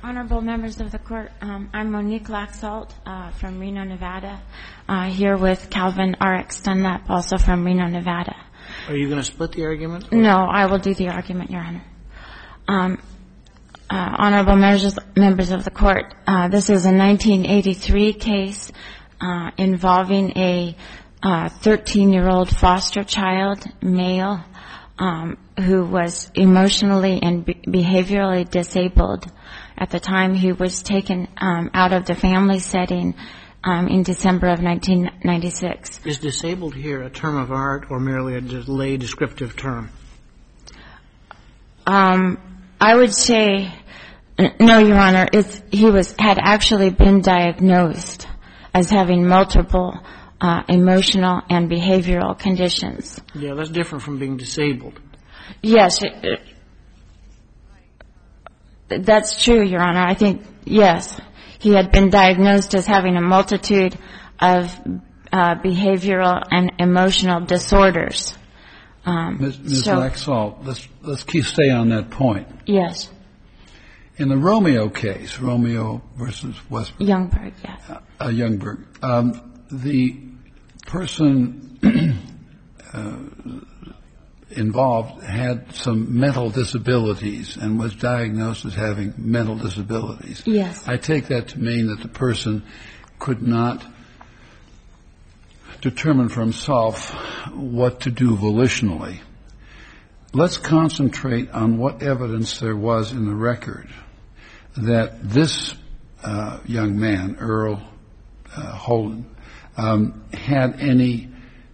Honorable members of the court, I'm Monique Laxalt from Reno, Nevada, here with Calvin R.X. Dunlap, also from Reno, Nevada. Are you going to split the argument? No, I will do the argument, Your Honor. Honorable members of the court, this is a 1983 case involving a 13-year-old foster child, male, who was emotionally and behaviorally disabled at the time he was taken out of the family setting in December of 1996. Is disabled here a term of art or merely a lay descriptive term? I would say, no, Your Honor, he had actually been diagnosed as having multiple emotional and behavioral conditions. Yeah, that's different from being disabled. Yes, that's true, Your Honor. I think, yes, he had been diagnosed as having a multitude of behavioral and emotional disorders. Ms. Laxalt, let's stay on that point. Yes. In the Romeo case, Romeo versus Westbrook. Youngberg, yes. Youngberg. The person involved had some mental disabilities and was diagnosed as having mental disabilities. Yes. I take that to mean that the person could not determine for himself what to do volitionally. Let's concentrate on what evidence there was in the record that this young man, Earl Holden, had any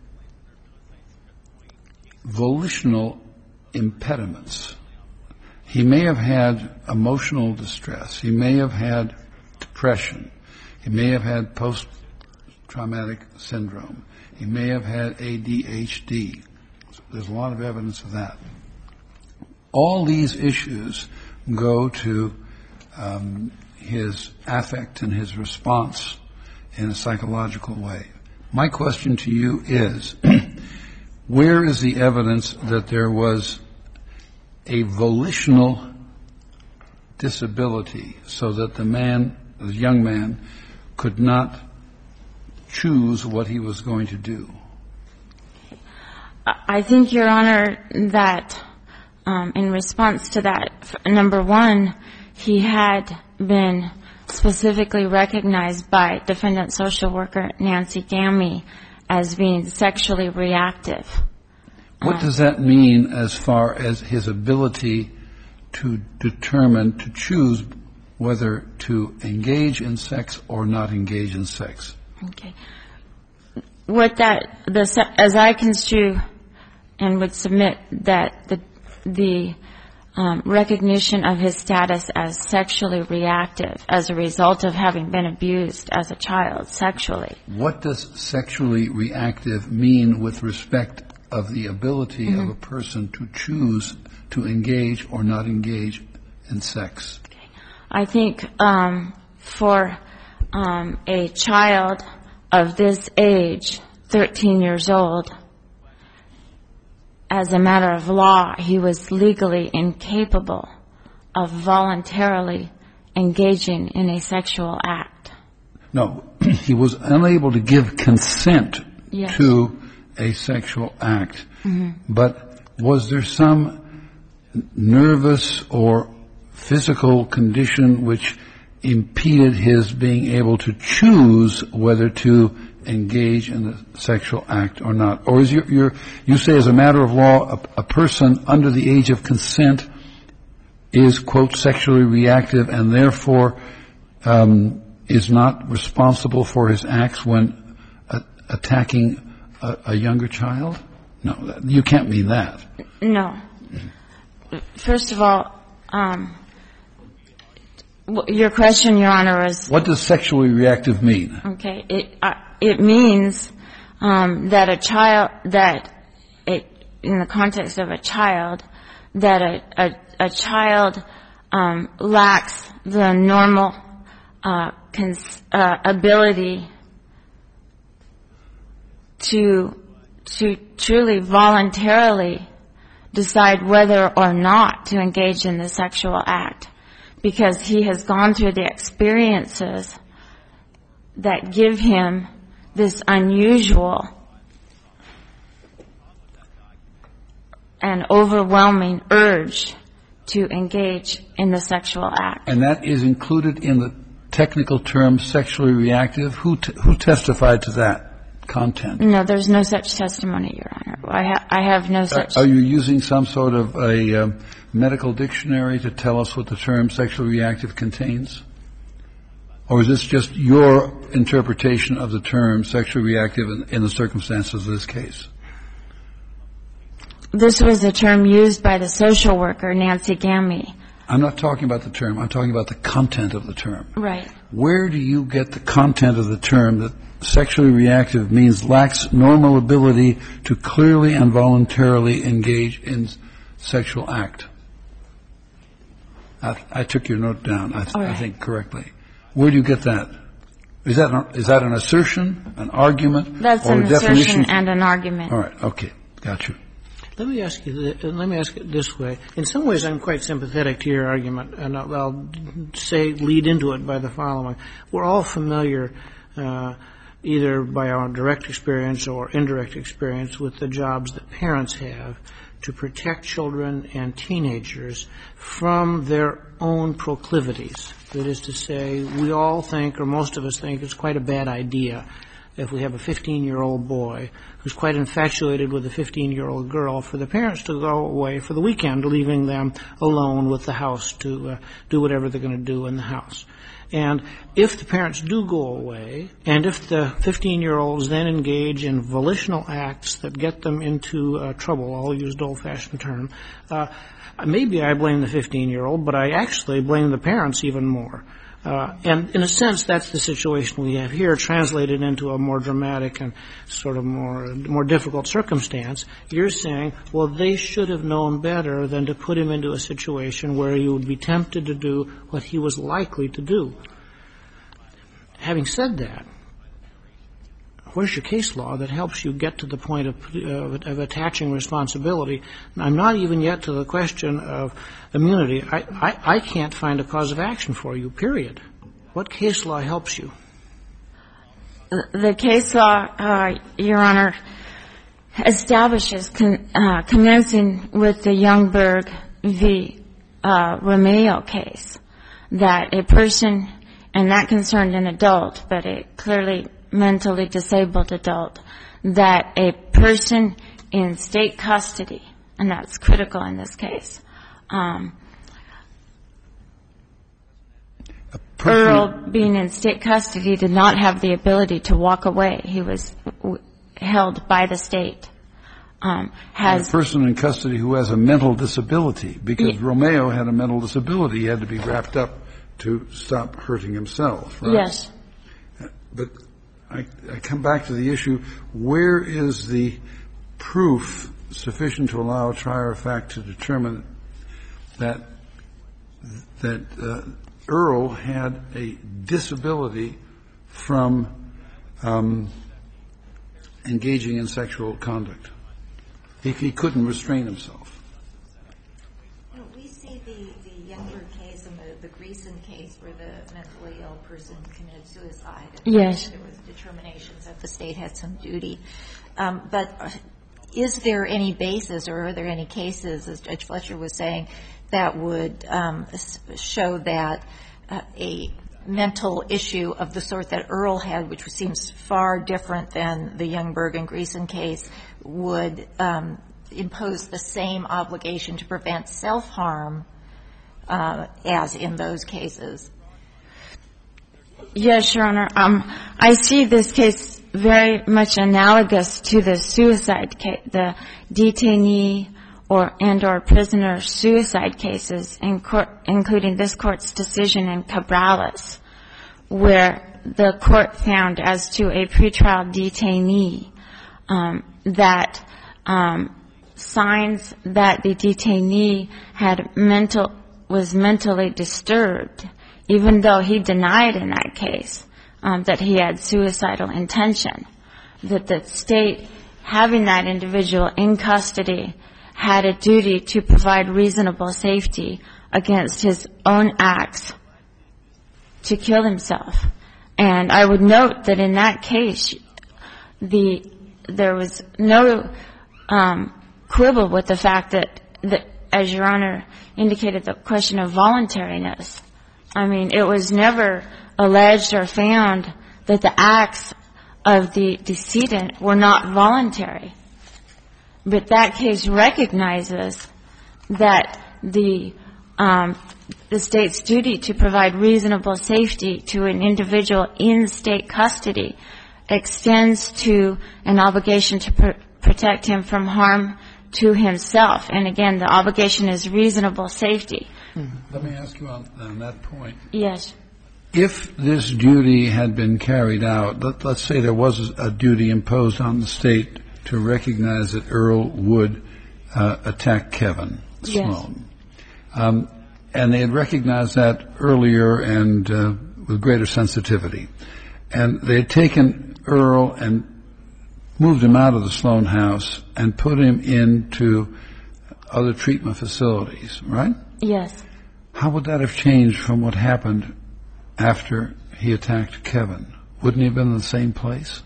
volitional impediments. He may have had emotional distress. He may have had depression. He may have had post-traumatic syndrome. He may have had ADHD. There's a lot of evidence of that. All these issues go to his affect and his response in a psychological way. My question to you is, where is the evidence that there was a volitional disability so that the young man, could not choose what he was going to do? I think, Your Honor, that in response to that, number one, he had been specifically recognized by defendant social worker Nancy Gamme as being sexually reactive. What does that mean as far as his ability to determine, to choose whether to engage in sex or not engage in sex? Okay. As I construe and would submit that the recognition of his status as sexually reactive as a result of having been abused as a child sexually. What does sexually reactive mean with respect of the ability of a person to choose to engage or not engage in sex? Okay. I think for a child of this age, 13 years old, as a matter of law, he was legally incapable of voluntarily engaging in a sexual act. No, he was unable to give consent to a sexual act. Mm-hmm. But was there some nervous or physical condition which impeded his being able to choose whether to engage in the sexual act or not? Or is you say as a matter of law, a person under the age of consent is, quote, sexually reactive and therefore is not responsible for his acts when attacking a younger child? No, you can't mean that. No. First of all, your question, Your Honor, is... What does sexually reactive mean? Okay. It means that a child, in the context of a child, that a child lacks the normal ability to truly voluntarily decide whether or not to engage in the sexual act. because he has gone through the experiences that give him this unusual and overwhelming urge to engage in the sexual act. And that is included in the technical term sexually reactive? Who testified to that content? No, there's no such testimony, Your Honor. I have no such. Are you using some sort of a medical dictionary to tell us what the term sexually reactive contains? Or is this just your interpretation of the term sexually reactive in the circumstances of this case? This was a term used by the social worker, Nancy Gamme. I'm not talking about the term. I'm talking about the content of the term. Right. Where do you get the content of the term that sexually reactive means lacks normal ability to clearly and voluntarily engage in sexual act? I took your note down, I think, correctly. Where do you get that? Is that an assertion, an argument, That's or an a definition? assertion and an argument. All right. Okay. Got you. Let me ask it this way. In some ways, I'm quite sympathetic to your argument, and I'll lead into it by the following. We're all familiar, either by our direct experience or indirect experience, with the jobs that parents have to protect children and teenagers from their own proclivities. That is to say, we all think, or most of us think, it's quite a bad idea if we have a 15-year-old boy who's quite infatuated with a 15-year-old girl, for the parents to go away for the weekend, leaving them alone with the house to do whatever they're going to do in the house. And if the parents do go away, and if the 15-year-olds then engage in volitional acts that get them into trouble, I'll use the old-fashioned term, maybe I blame the 15-year-old, but I actually blame the parents even more. And in a sense, that's the situation we have here, translated into a more dramatic and sort of more difficult circumstance. You're saying, well, they should have known better than to put him into a situation where he would be tempted to do what he was likely to do. Having said that, where's your case law that helps you get to the point of attaching responsibility? I'm not even yet to the question of immunity. I can't find a cause of action for you, period. What case law helps you? The case law, Your Honor, establishes, commencing with the Youngberg v. Romeo case, that a person, and that concerned an adult, but a clearly mentally disabled adult, that a person in state custody, and that's critical in this case, Earl, being in state custody, did not have the ability to walk away. He was held by the state. A person in custody who has a mental disability, because Romeo had a mental disability. He had to be wrapped up to stop hurting himself, right? Yes. But I come back to the issue, where is the proof sufficient to allow a trier of fact to determine that Earl had a disability from engaging in sexual conduct? He couldn't restrain himself. Well, we see the Youngberg case and the Greason case where the mentally ill person committed suicide. Yes. There was determinations that the state had some duty. But is there any basis, or are there any cases, as Judge Fletcher was saying, that would show that a mental issue of the sort that Earl had, which seems far different than the Youngberg and Greason case, would impose the same obligation to prevent self-harm as in those cases? Yes, Your Honor. I see this case very much analogous to the suicide case, the detainee or prisoner suicide cases, including this Court's decision in Cabrales, where the Court found as to a pretrial detainee that signs that the detainee was mentally disturbed, even though he denied in that case that he had suicidal intention, that the state, having that individual in custody, had a duty to provide reasonable safety against his own acts to kill himself. And I would note that in that case, there was no quibble with the fact that, as Your Honor indicated, the question of voluntariness. I mean, it was never alleged or found that the acts of the decedent were not voluntary. But that case recognizes that the state's duty to provide reasonable safety to an individual in state custody extends to an obligation to protect him from harm to himself. And again, the obligation is reasonable safety. Let me ask you on that point. Yes. If this duty had been carried out, let's say there was a duty imposed on the state to recognize that Earl would attack Kevin Sloan. Yes. And they had recognized that earlier and with greater sensitivity. And they had taken Earl and moved him out of the Sloan house and put him into other treatment facilities, right? Yes. How would that have changed from what happened after he attacked Kevin? Wouldn't he have been in the same place?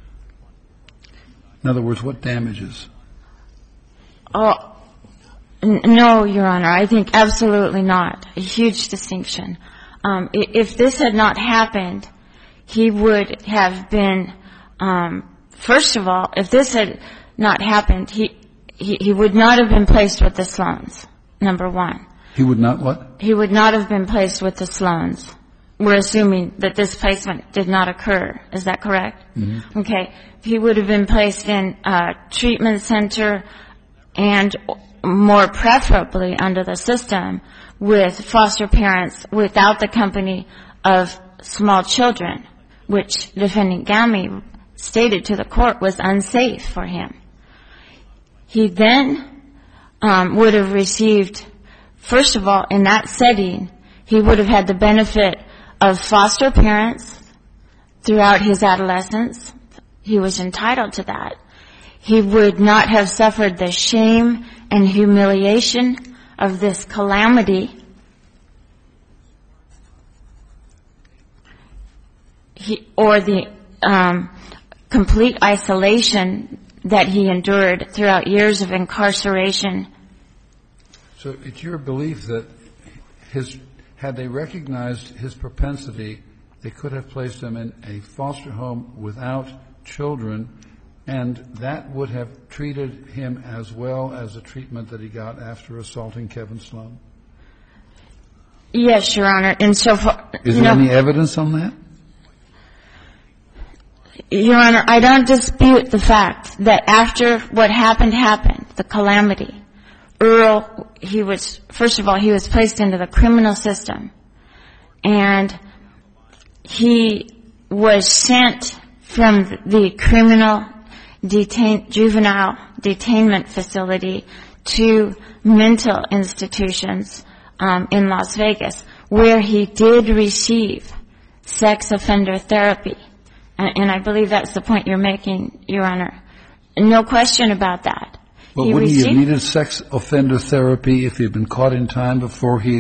In other words, what damages? Oh, no, Your Honor. I think absolutely not. A huge distinction. If this had not happened, he would have been, first of all, if this had not happened, he would not have been placed with the Sloans, number one. He would not what? He would not have been placed with the Sloans. We're assuming that this placement did not occur. Is that correct? Mm-hmm. Okay. He would have been placed in a treatment center and more preferably under the system with foster parents without the company of small children, which Defendant Gammy stated to the court was unsafe for him. He then would have received, first of all, in that setting, he would have had the benefit of foster parents throughout his adolescence. He was entitled to that. He would not have suffered the shame and humiliation of this calamity. Or the complete isolation that he endured throughout years of incarceration. So it's your belief that had they recognized his propensity, they could have placed him in a foster home without children, and that would have treated him as well as the treatment that he got after assaulting Kevin Sloan? Yes, Your Honor. And so far, is there any evidence on that? Your Honor, I don't dispute the fact that after what happened, the calamity, Earl, first of all, he was placed into the criminal system, and he was sent from the juvenile detainment facility to mental institutions in Las Vegas, where he did receive sex offender therapy. And I believe that's the point you're making, Your Honor. No question about that. Well, wouldn't he have needed sex offender therapy if he had been caught in time before he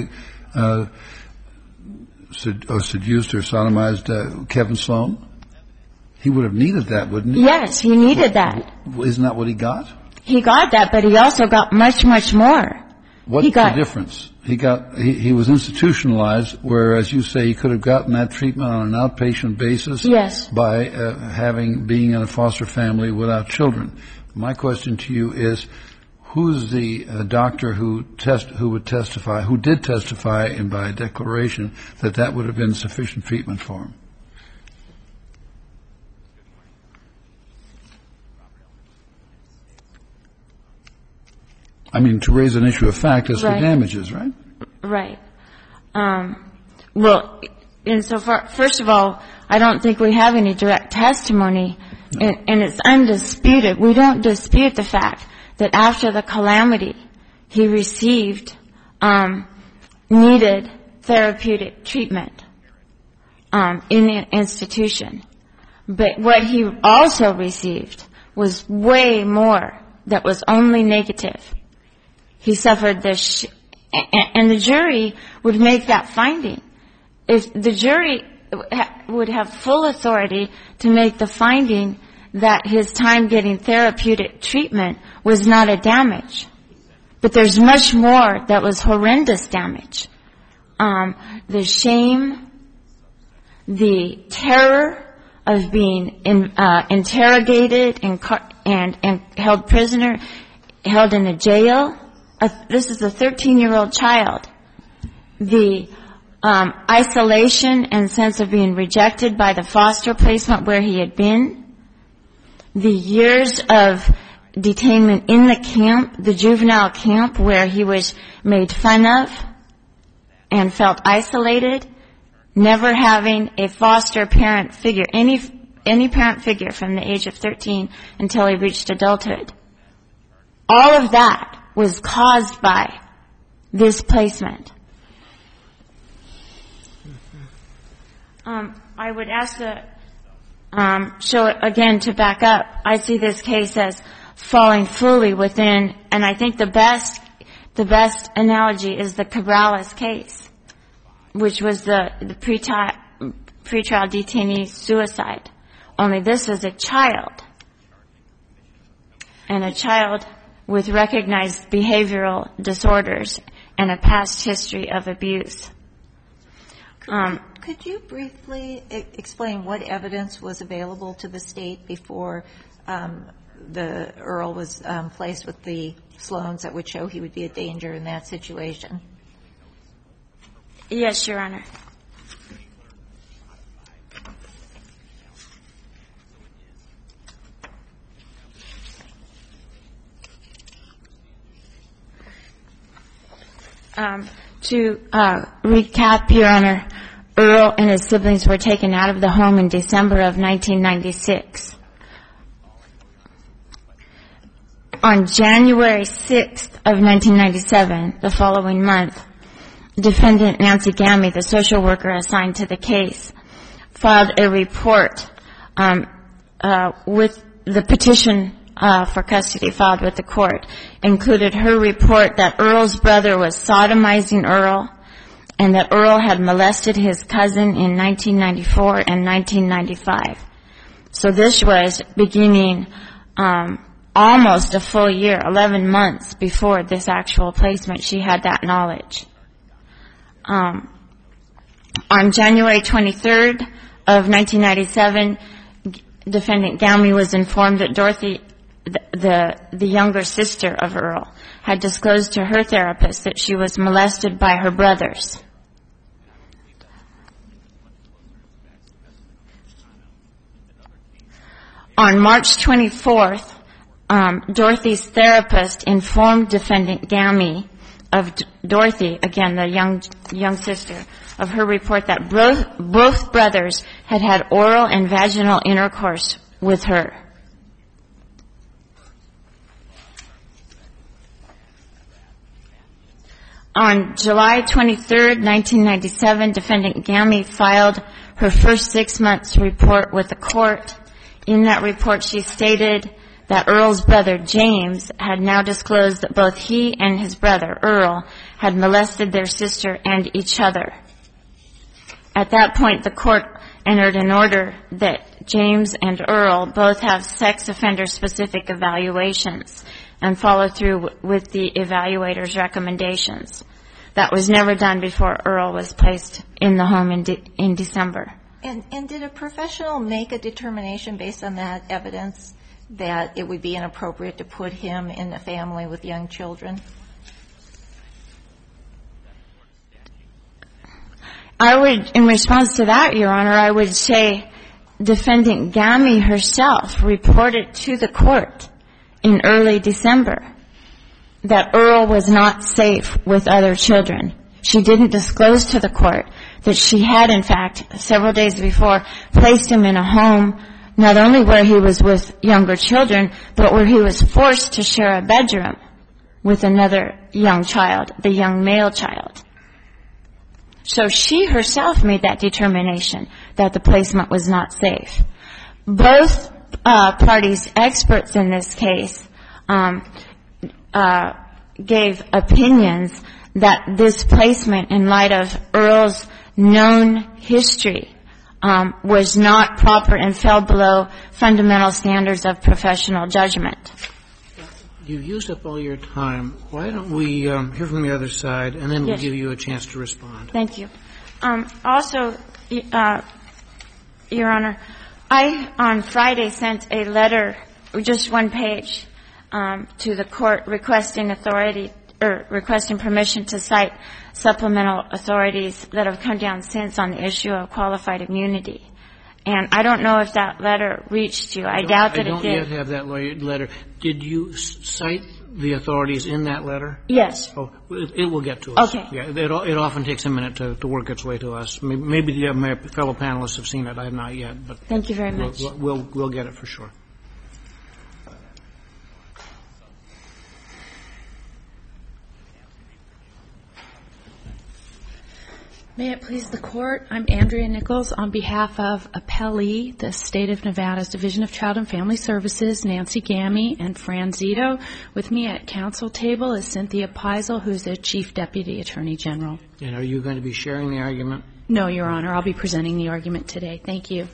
seduced or sodomized Kevin Sloan? He would have needed that, wouldn't he? Yes, he needed that. Isn't that what he got? He got that, but he also got much, much more. What's the difference? He was institutionalized, whereas you say he could have gotten that treatment on an outpatient basis. Yes. By being in a foster family without children. My question to you is, who's the doctor who did testify and by declaration that would have been sufficient treatment for him? I mean, to raise an issue of fact as to damages, right? Right. Well, insofar, first of all, I don't think we have any direct testimony, and it's undisputed. We don't dispute the fact that after the calamity, he received needed therapeutic treatment in the institution. But what he also received was way more that was only negative. He suffered And the jury would make that finding. If the jury would have full authority to make the finding that his time getting therapeutic treatment was not a damage. But there's much more that was horrendous damage. The shame, the terror of being interrogated and held prisoner, held in a jail. This is a 13-year-old child. The isolation and sense of being rejected by the foster placement where he had been. The years of detainment in the camp, the juvenile camp, where he was made fun of and felt isolated, never having a foster parent figure, any parent figure from the age of 13 until he reached adulthood. All of that was caused by this placement. I would ask the show again to back up. I see this case as falling fully within, and I think the best analogy is the Cabrales case, which was the pretrial detainee suicide. Only this was a child, and a child with recognized behavioral disorders and a past history of abuse. Could you briefly explain what evidence was available to the state before the Earl was placed with the Sloans that would show he would be a danger in that situation? Yes, Your Honor. To recap, Your Honor, Earl and his siblings were taken out of the home in December of 1996. On January 6th of 1997, the following month, Defendant Nancy Gammy, the social worker assigned to the case, filed a report with the petition for custody filed with the court. Included her report that Earl's brother was sodomizing Earl and that Earl had molested his cousin in 1994 and 1995. So this was beginning almost a full year, 11 months before this actual placement. She had that knowledge. On January 23rd of 1997, Defendant Gammy was informed that Dorothy, the younger sister of Earl, had disclosed to her therapist that she was molested by her brothers. On March 24th, Dorothy's therapist informed Defendant Gammy of Dorothy, again the young sister, of her report that both brothers had had oral and vaginal intercourse with her. On July 23rd, 1997, Defendant Gammy filed her first 6 months report with the court. In that report, she stated that Earl's brother, James, had now disclosed that both he and his brother, Earl, had molested their sister and each other. At that point, the court entered an order that James and Earl both have sex offender-specific evaluations and follow through with the evaluator's recommendations. That was never done before Earl was placed in the home in December. And did a professional make a determination based on that evidence that it would be inappropriate to put him in a family with young children? I would, in response to that, Your Honor, I would say Defendant Gammy herself reported to the court in early December that Earl was not safe with other children. She didn't disclose to the court that she had, in fact, several days before, placed him in a home not only where he was with younger children, but where he was forced to share a bedroom with another young child, the young male child. So she herself made that determination that the placement was not safe. Both parties' experts in this case gave opinions that this placement, in light of Earl's known history, was not proper and fell below fundamental standards of professional judgment. You've used up all your time. Why don't we hear from the other side, and then we'll give you a chance to respond. Thank you. Also, Your Honor, I, on Friday, sent a letter, just one page, to the court requesting permission to cite supplemental authorities that have come down since on the issue of qualified immunity. And I don't know if that letter reached you. I doubt that it did. I don't yet have that letter. Did you cite the authorities in that letter? Yes. Oh, it will get to us. Okay. Yeah, it often takes a minute to work its way to us. Maybe my fellow panelists have seen it. I have not yet. But thank you very much. We'll get it for sure. May it please the Court, I'm Andrea Nichols on behalf of Appellee, the State of Nevada's Division of Child and Family Services, Nancy Gamme and Fran Zito. With me at council table is Cynthia Peisel, who is the Chief Deputy Attorney General. And are you going to be sharing the argument? No, Your Honor. I'll be presenting the argument today. Thank you.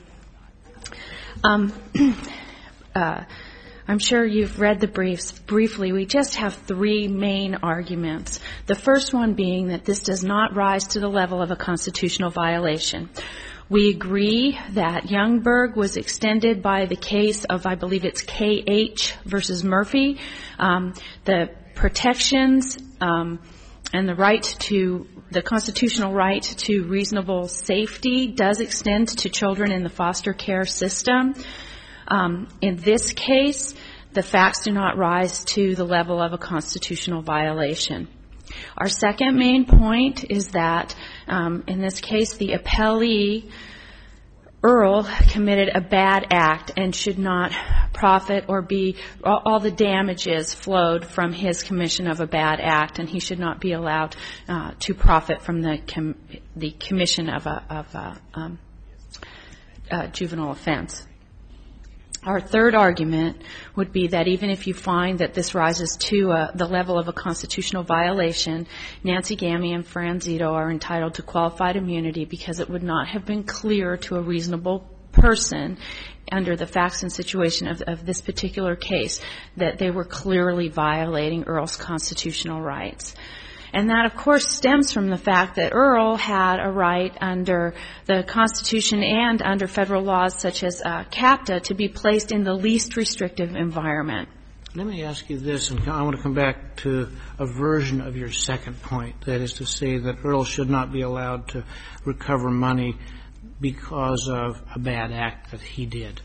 I'm sure you've read the briefs. Briefly, we just have three main arguments. The first one being that this does not rise to the level of a constitutional violation. We agree that Youngberg was extended by the case of, I believe it's K.H. versus Murphy. The protections and the constitutional right to reasonable safety does extend to children in the foster care system. In this case, the facts do not rise to the level of a constitutional violation. Our second main point is that, in this case, the appellee, Earl, committed a bad act and should not profit or be, all the damages flowed from his commission of a bad act, and he should not be allowed to profit from the commission of a juvenile offense. Our third argument would be that even if you find that this rises to the level of a constitutional violation, Nancy Gamme and Fran Zito are entitled to qualified immunity because it would not have been clear to a reasonable person under the facts and situation of this particular case that they were clearly violating Earl's constitutional rights. And that, of course, stems from the fact that Earl had a right under the Constitution and under federal laws such as CAPTA to be placed in the least restrictive environment. Let me ask you this, and I want to come back to a version of your second point, that is to say that Earl should not be allowed to recover money because of a bad act that he did.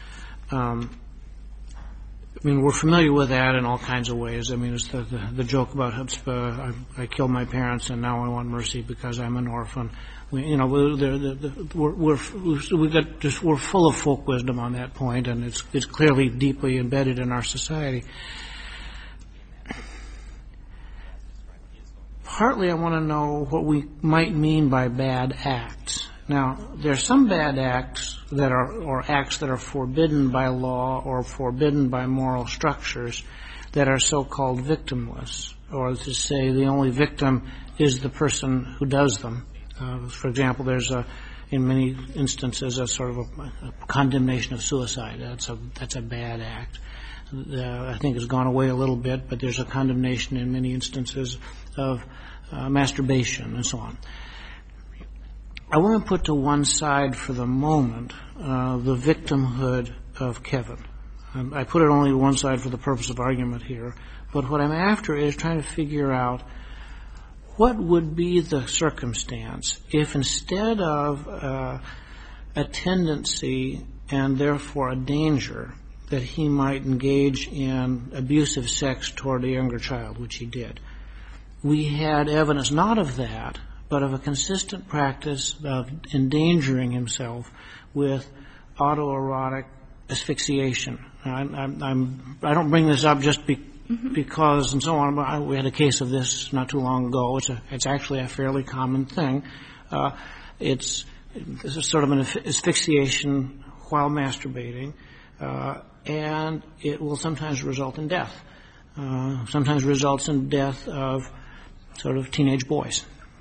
I mean, we're familiar with that in all kinds of ways. I mean, it's the joke about chutzpah, I killed my parents and now I want mercy because I'm an orphan. We're full of folk wisdom on that point, and it's clearly deeply embedded in our society. Partly I want to know what we might mean by bad acts. Now, there are some bad acts that are, or acts that are forbidden by law or forbidden by moral structures that are so-called victimless, or to say the only victim is the person who does them. For example, there's in many instances a sort of a condemnation of suicide. That's a bad act. I think it's gone away a little bit, but there's a condemnation in many instances of masturbation and so on. I want to put to one side for the moment the victimhood of Kevin. I put it only to one side for the purpose of argument here, but what I'm after is trying to figure out what would be the circumstance if instead of a tendency and therefore a danger that he might engage in abusive sex toward a younger child, which he did, we had evidence not of that, but of a consistent practice of endangering himself with autoerotic asphyxiation. I don't bring this up just because and so on. We had a case of this not too long ago. It's actually a fairly common thing. It's sort of an asphyxiation while masturbating, and it will sometimes result in death. Sometimes results in death of sort of teenage boys.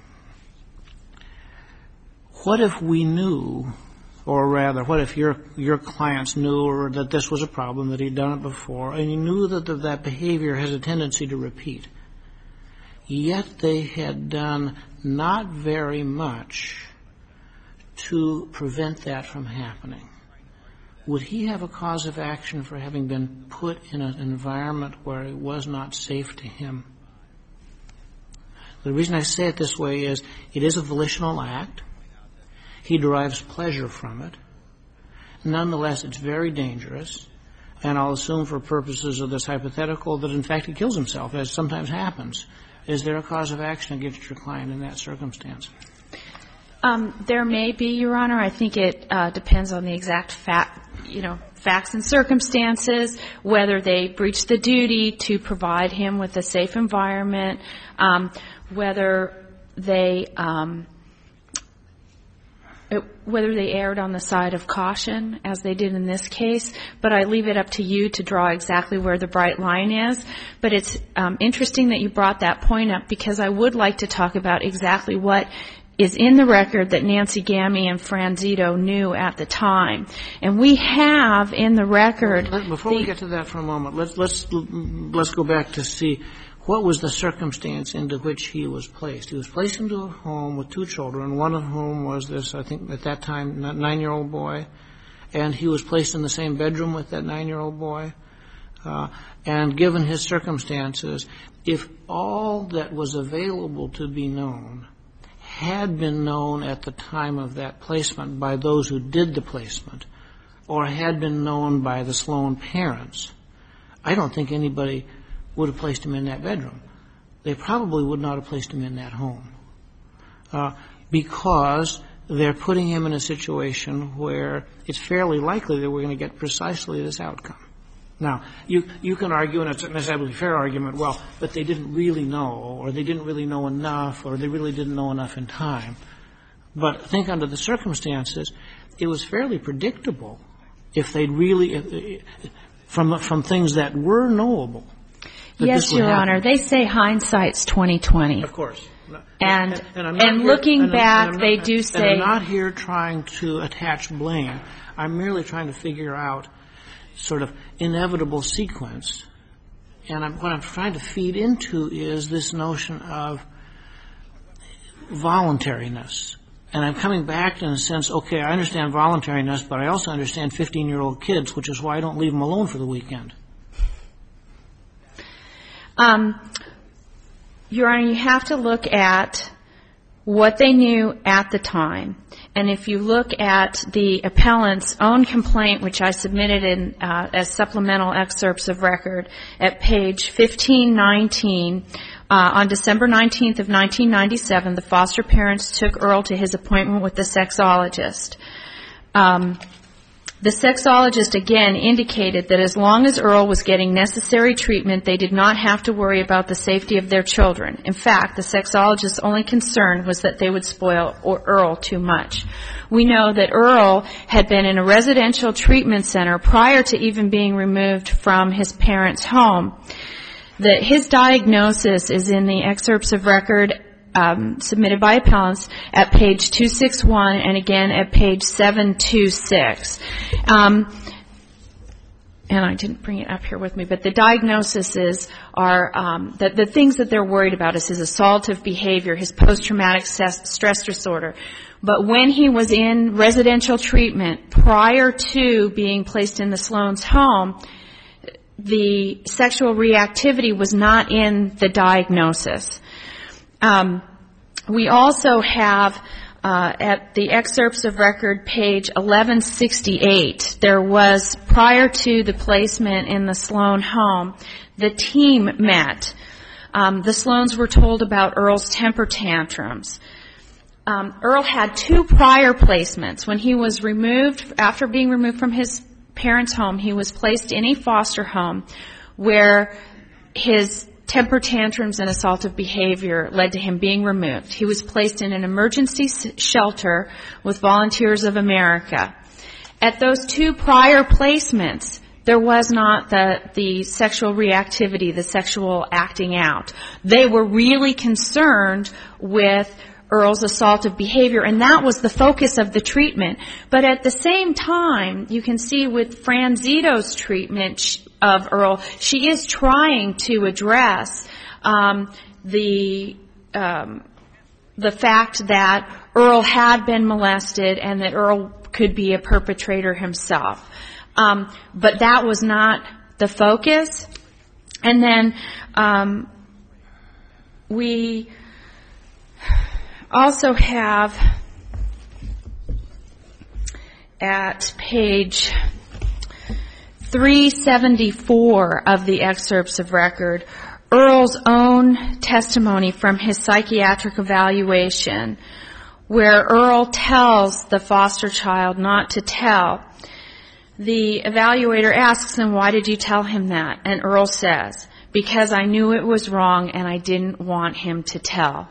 What if we knew, or rather, what if your clients knew or that this was a problem, that he'd done it before, and you knew that behavior has a tendency to repeat, yet they had done not very much to prevent that from happening? Would he have a cause of action for having been put in an environment where it was not safe to him? The reason I say it this way is it is a volitional act. He derives pleasure from it. Nonetheless, it's very dangerous, and I'll assume for purposes of this hypothetical that in fact he kills himself, as sometimes happens. Is there a cause of action against your client in that circumstance? There may be, Your Honor. I think it depends on the exact facts and circumstances, whether they breached the duty to provide him with a safe environment, whether they erred on the side of caution, as they did in this case. But I leave it up to you to draw exactly where the bright line is. But it's interesting that you brought that point up, because I would like to talk about exactly what is in the record that Nancy Gamme and Franzito knew at the time. And we have in the record... Before we get to that for a moment, let's go back to see what was the circumstance into which he was placed. He was placed into a home with two children, one of whom was this, I think at that time, 9-year-old boy, and he was placed in the same bedroom with that 9-year-old boy. And given his circumstances, if all that was available to be known had been known at the time of that placement by those who did the placement, or had been known by the Sloan parents, I don't think anybody would have placed him in that bedroom. They probably would not have placed him in that home, because they're putting him in a situation where it's fairly likely that we're going to get precisely this outcome. Now, you can argue, and it's an absolutely fair argument, well, but they didn't really know, or they didn't really know enough, or they really didn't know enough in time. But I think under the circumstances, it was fairly predictable if they'd really, from things that were knowable. Yes, Your Honor. They say hindsight's 20/20. Of course. And looking back, they do say... And I'm not here trying to attach blame. I'm merely trying to figure out sort of inevitable sequence. And what I'm trying to feed into is this notion of voluntariness. And I'm coming back in a sense, okay, I understand voluntariness, but I also understand 15-year-old kids, which is why I don't leave them alone for the weekend. Your Honor, you have to look at what they knew at the time. And if you look at the appellant's own complaint, which I submitted in as supplemental excerpts of record at page 1519, on December 19th of 1997, the foster parents took Earl to his appointment with the sexologist. The sexologist again indicated that as long as Earl was getting necessary treatment, they did not have to worry about the safety of their children. In fact, the sexologist's only concern was that they would spoil Earl too much. We know that Earl had been in a residential treatment center prior to even being removed from his parents' home. That his diagnosis is in the excerpts of record submitted by appellants at page 261 and again at page 726. And I didn't bring it up here with me, but the diagnoses are the things that they're worried about is his assaultive behavior, his post-traumatic stress disorder. But when he was in residential treatment prior to being placed in the Sloan's home, the sexual reactivity was not in the diagnosis. We also have at the excerpts of record, page 1168, there was, prior to the placement in the Sloan home, the team met. The Sloans were told about Earl's temper tantrums. Earl had 2 prior placements. When he was removed, after being removed from his parents' home, he was placed in a foster home where his temper tantrums and assaultive behavior led to him being removed. He was placed in an emergency shelter with Volunteers of America. At those 2 prior placements, there was not the sexual reactivity, the sexual acting out. They were really concerned with Earl's assaultive behavior, and that was the focus of the treatment. But at the same time, you can see with Fran Zito's treatment of Earl, she is trying to address the fact that Earl had been molested and that Earl could be a perpetrator himself. But that was not the focus. And then we also have at page 374 of the excerpts of record, Earl's own testimony from his psychiatric evaluation, where Earl tells the foster child not to tell. The evaluator asks him, "Why did you tell him that?" And Earl says, "Because I knew it was wrong and I didn't want him to tell."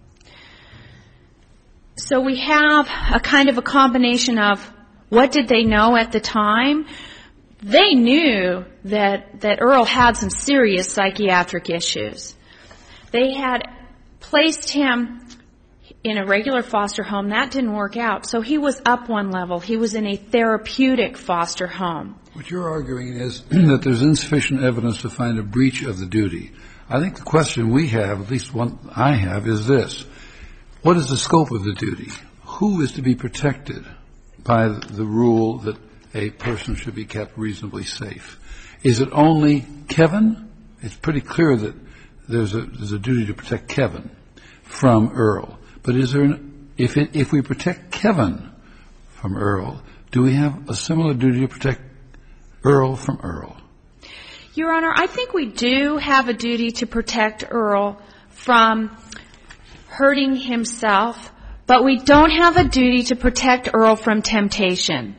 So we have a kind of a combination of what did they know at the time? They knew that Earl had some serious psychiatric issues. They had placed him in a regular foster home. That didn't work out. So he was up one level. He was in a therapeutic foster home. What you're arguing is that there's insufficient evidence to find a breach of the duty. I think the question we have, at least one I have, is this. What is the scope of the duty? Who is to be protected by the rule that a person should be kept reasonably safe? Is it only Kevin? It's pretty clear that there's a duty to protect Kevin from Earl. But is there if we protect Kevin from Earl, do we have a similar duty to protect Earl from Earl? Your Honor, I think we do have a duty to protect Earl from hurting himself, but we don't have a duty to protect Earl from temptation.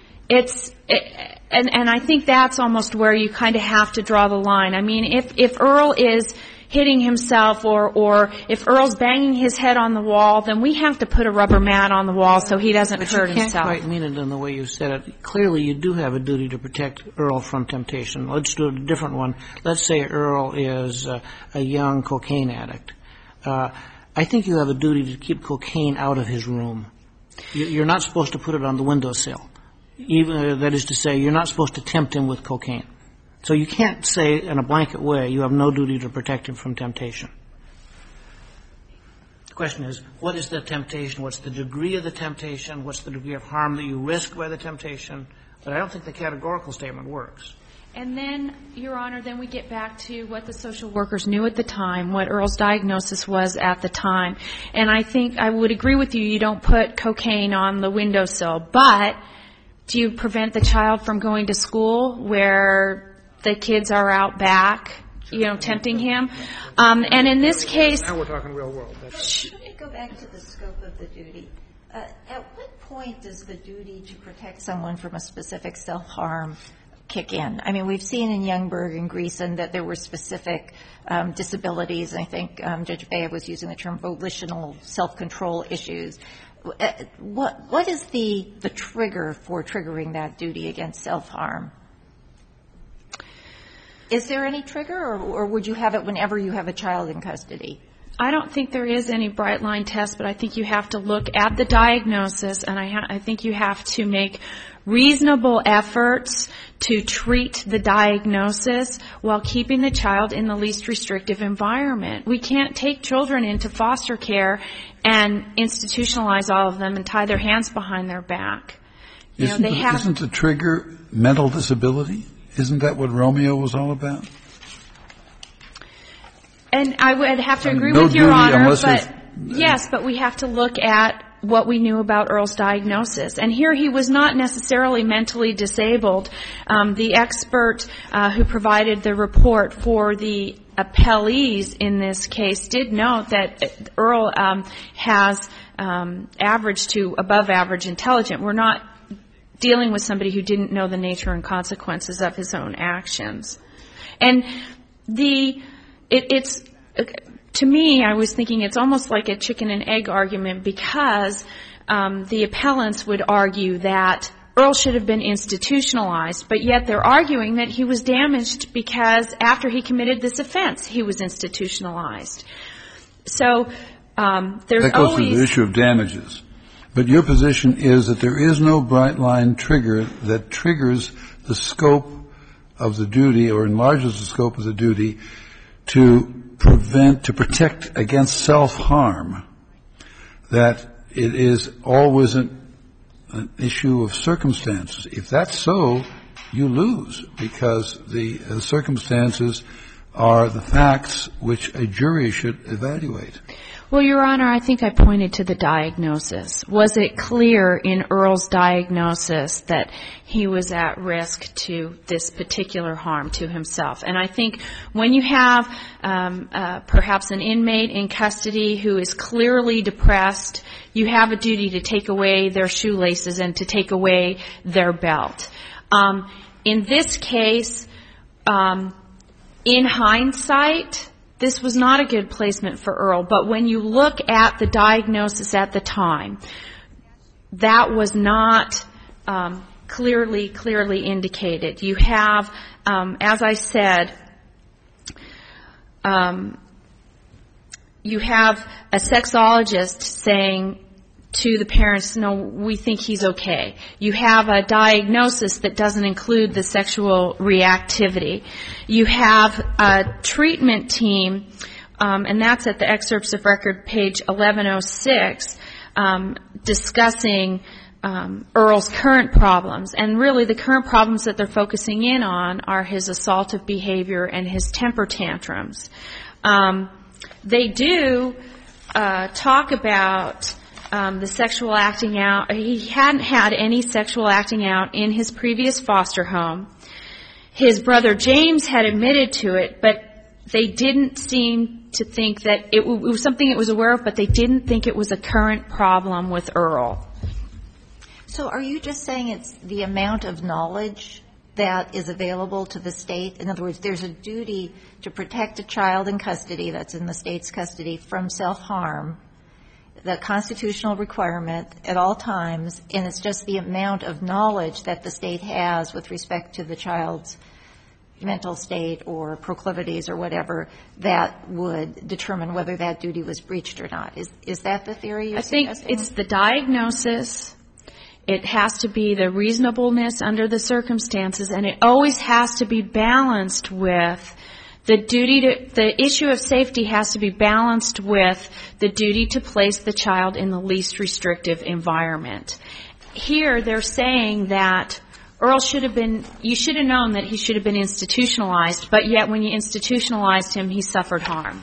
And I think that's almost where you kind of have to draw the line. I mean, if Earl is hitting himself or if Earl's banging his head on the wall, then we have to put a rubber mat on the wall so he doesn't hurt himself. But you can't quite mean it in the way you said it. Clearly, you do have a duty to protect Earl from temptation. Let's do a different one. Let's say Earl is a young cocaine addict. I think you have a duty to keep cocaine out of his room. You're not supposed to put it on the windowsill. That is to say, you're not supposed to tempt him with cocaine. So you can't say in a blanket way you have no duty to protect him from temptation. The question is, what is the temptation? What's the degree of the temptation? What's the degree of harm that you risk by the temptation? But I don't think the categorical statement works. And then, Your Honor, then we get back to what the social workers knew at the time, what Earl's diagnosis was at the time. And I think I would agree with you, you don't put cocaine on the windowsill. But do you prevent the child from going to school where the kids are out back, tempting him? And in this case... Now we're talking real world. Let me go back to the scope of the duty. At what point does the duty to protect someone from a specific self-harm kick in? I mean, we've seen in Youngberg and Greason that there were specific disabilities. I think Judge Bea was using the term volitional self-control issues. What is the trigger for triggering that duty against self-harm? Is there any trigger, or would you have it whenever you have a child in custody? I don't think there is any bright line test, but I think you have to look at the diagnosis, and I think you have to make reasonable efforts to treat the diagnosis while keeping the child in the least restrictive environment. We can't take children into foster care and institutionalize all of them and tie their hands behind their back. Isn't the trigger mental disability? Isn't that what Romeo was all about? And I would have to agree with Your Honor, but yes, but we have to look at what we knew about Earl's diagnosis. And here he was not necessarily mentally disabled. The expert who provided the report for the appellees in this case did note that Earl has average to above average intelligence. We're not dealing with somebody who didn't know the nature and consequences of his own actions. And it's to me, I was thinking it's almost like a chicken and egg argument, because the appellants would argue that Earl should have been institutionalized, but yet they're arguing that he was damaged because after he committed this offense, he was institutionalized. So there's that goes always to the issue of damages. But your position is that there is no bright line trigger that triggers the scope of the duty or enlarges the scope of the duty to protect against self-harm, that it is always an issue of circumstances. If that's so, you lose, because the circumstances are the facts which a jury should evaluate. Well, Your Honor, I think I pointed to the diagnosis. Was it clear in Earl's diagnosis that he was at risk to this particular harm to himself? And I think when you have perhaps an inmate in custody who is clearly depressed, you have a duty to take away their shoelaces and to take away their belt. In this case, in hindsight, this was not a good placement for Earl, but when you look at the diagnosis at the time, that was not clearly indicated. You have, as I said, you have a sexologist saying to the parents, no, we think he's okay. You have a diagnosis that doesn't include the sexual reactivity. You have a treatment team, and that's at the excerpts of record, page 1106, discussing Earl's current problems. And really the current problems that they're focusing in on are his assaultive behavior and his temper tantrums. They do talk about the sexual acting out. He hadn't had any sexual acting out in his previous foster home. His brother James had admitted to it, but they didn't seem to think that it was something it was aware of, but they didn't think it was a current problem with Earl. So are you just saying it's the amount of knowledge that is available to the state? In other words, there's a duty to protect a child in custody that's in the state's custody from self-harm, the constitutional requirement at all times, and it's just the amount of knowledge that the state has with respect to the child's mental state or proclivities or whatever that would determine whether that duty was breached or not. Is that the theory you're suggesting? I think it's the diagnosis. It has to be the reasonableness under the circumstances, and it always has to be balanced with the issue of safety has to be balanced with the duty to place the child in the least restrictive environment. Here they're saying that Earl you should have known that he should have been institutionalized, but yet when you institutionalized him, he suffered harm.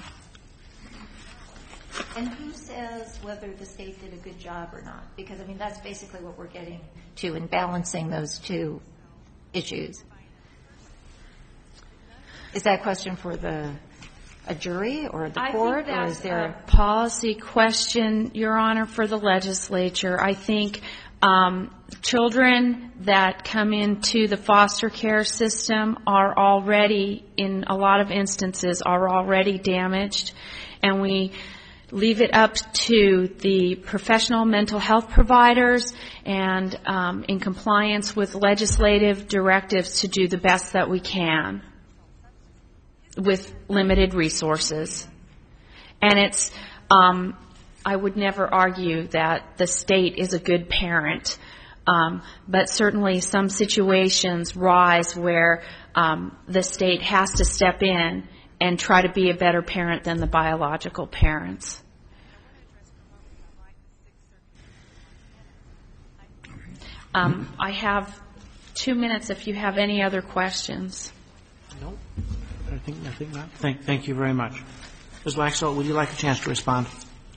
And who says whether the state did a good job or not? Because, I mean, that's basically what we're getting to in balancing those two issues. Is that a question for a jury or the court? I think that's a policy question, Your Honor, for the legislature. I think children that come into the foster care system are already, in a lot of instances, are already damaged, and we leave it up to the professional mental health providers and in compliance with legislative directives to do the best that we can with limited resources. And it's, I would never argue that the state is a good parent, but certainly some situations rise where the state has to step in and try to be a better parent than the biological parents. I have 2 minutes if you have any other questions. No, I think not. Thank you very much. Ms. Laxalt, would you like a chance to respond?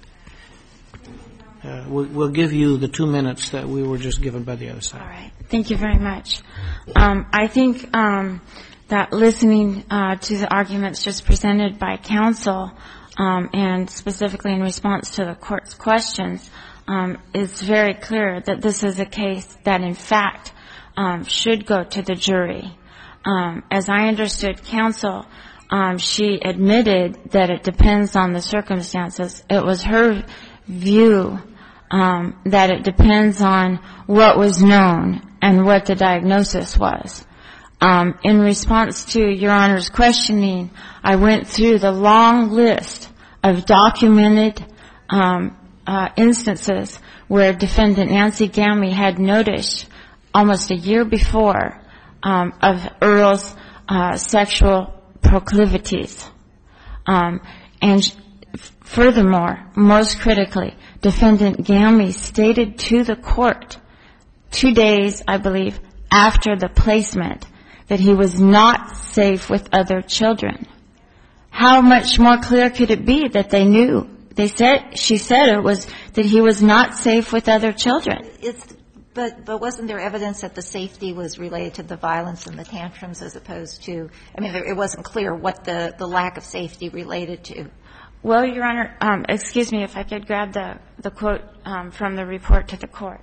We'll give you the 2 minutes that we were just given by the other side. All right. Thank you very much. I think that listening to the arguments just presented by counsel and specifically in response to the court's questions, it's very clear that this is a case that, in fact, should go to the jury. As I understood counsel, she admitted that it depends on the circumstances. It was her view that it depends on what was known and what the diagnosis was. In response to Your Honor's questioning, I went through the long list of documented instances where Defendant Nancy Gammy had noticed almost a year before of Earl's sexual proclivities. And furthermore, most critically, Defendant Gammy stated to the court 2 days, I believe, after the placement that he was not safe with other children. How much more clear could it be that they knew? She said it was that he was not safe with other children. But wasn't there evidence that the safety was related to the violence and the tantrums as opposed to, I mean, it wasn't clear what the lack of safety related to? Well, Your Honor, excuse me if I could grab the quote from the report to the court.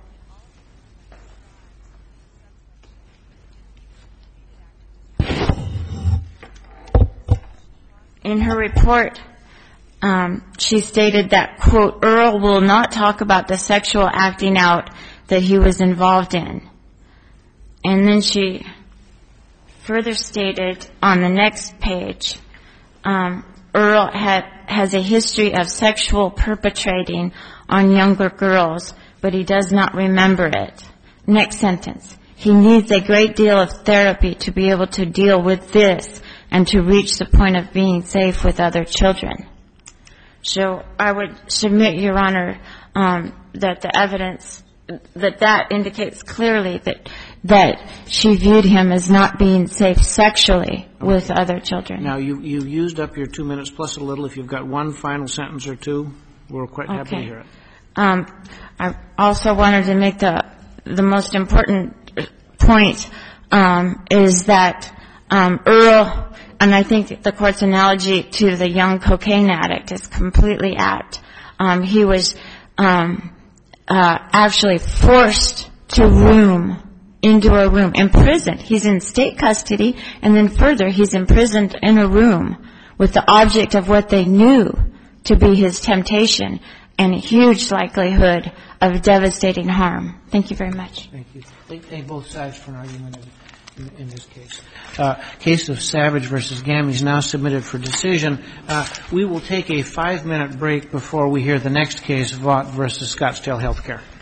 In her report, she stated that, quote, Earl will not talk about the sexual acting out that he was involved in. And then she further stated on the next page, Earl has a history of sexual perpetrating on younger girls, but he does not remember it. Next sentence. He needs a great deal of therapy to be able to deal with this and to reach the point of being safe with other children. So I would submit, Your Honor, that the evidence, that indicates clearly that she viewed him as not being safe sexually with other children. Now, you used up your 2 minutes plus a little. If you've got one final sentence or two, we're quite happy to hear it. I also wanted to make the most important point is that Earl, and I think the court's analogy to the young cocaine addict is completely apt. He was actually forced into a room, imprisoned. He's in state custody, and then further, he's imprisoned in a room with the object of what they knew to be his temptation and a huge likelihood of devastating harm. Thank you very much. Thank you. Thank both sides for an argument in this case. Case of Savage versus Gammy is now submitted for decision. We will take a 5-minute break before we hear the next case, Vaught versus Scottsdale Healthcare.